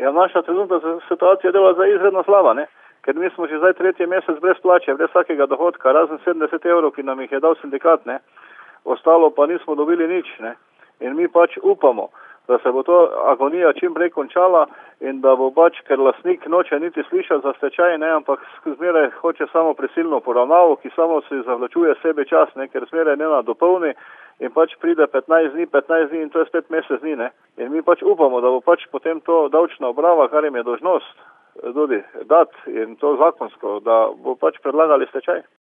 Ja, naša trenutna situacija dela zdaj izredno slaba, ne? Ker mi smo že zdaj 3. mesec brez plače, brez vsakega dohodka, razen 70 evrov, ki nam jih je dal sindikat, ne? Ostalo pa nismo dobili nič, ne? In mi pač upamo, da se bo to agonija čim prej končala in da bo pač, ker lastnik noče niti slišati za stečaj, ne, ampak zmeraj hoče samo prisilno poravnavo, ki samo si zavlačuje sebe čas, ne, ker zmeraj ne dopolni in pač pride 15 dni in to je spet mesec dni, ne. In mi pač upamo, da bo pač potem to davčna uprava, kar jim je dolžnost tudi dati in to zakonsko, da bo pač predlagali stečaj.